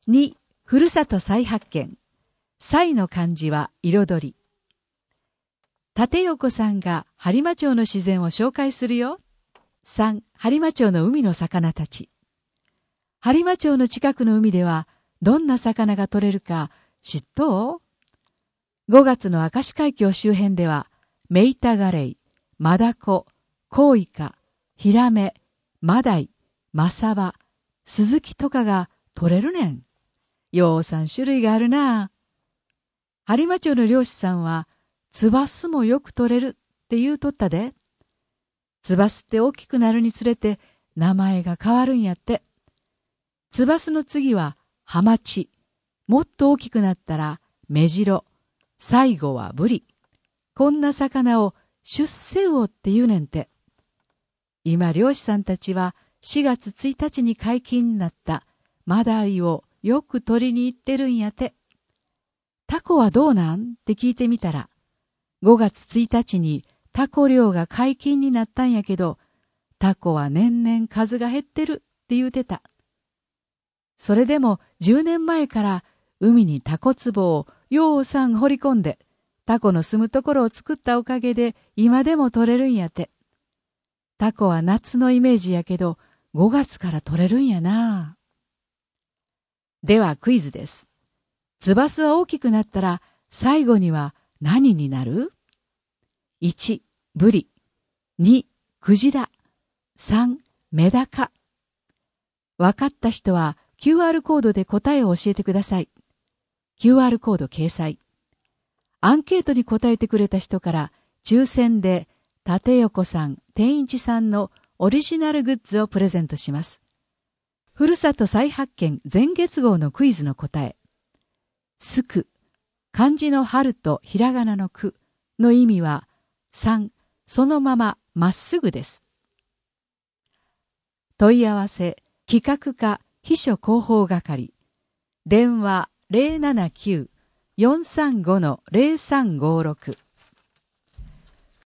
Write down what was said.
2、ふるさと再発見。再の漢字は彩り。立横さんが播磨町の自然を紹介するよ。3、播磨町の海の魚たち。播磨町の近くの海ではどんな魚が取れるか知っとう？ 5 月の明石海峡周辺ではメイタガレイ、マダコ、コウイカ、ヒラメ、マダイ、マサバ、スズキとかが取れるねん。ようさん種類があるな。播磨町の漁師さんはツバスもよく取れるって言うとったで。ツバスって大きくなるにつれて名前が変わるんやって。ツバスの次はハマチ。もっと大きくなったらメジロ。最後はブリ。こんな魚を出世魚って言うねんて。今漁師さんたちは4月1日に解禁になったマダイをよく取りに行ってるんやて。タコはどうなんって聞いてみたら、5月1日にタコ漁が解禁になったんやけど、タコは年々数が減ってるって言うてた。それでも10年前から海にタコ壺をようさん掘り込んで、タコの住むところを作ったおかげで今でも取れるんやて。タコは夏のイメージやけど、5月から取れるんやな。ではクイズです。ツバスは大きくなったら最後には何になる？ 1、ブリ。2、クジラ。3、メダカ。わかった人は QR コードで答えを教えてください。QR コード掲載。アンケートに答えてくれた人から抽選で立横さん、天一さんのオリジナルグッズをプレゼントします。ふるさと再発見前月号のクイズの答え。すく、漢字の春とひらがなのくの意味は3、そのまままっすぐです。問い合わせ、企画課秘書広報係。電話079-435-0356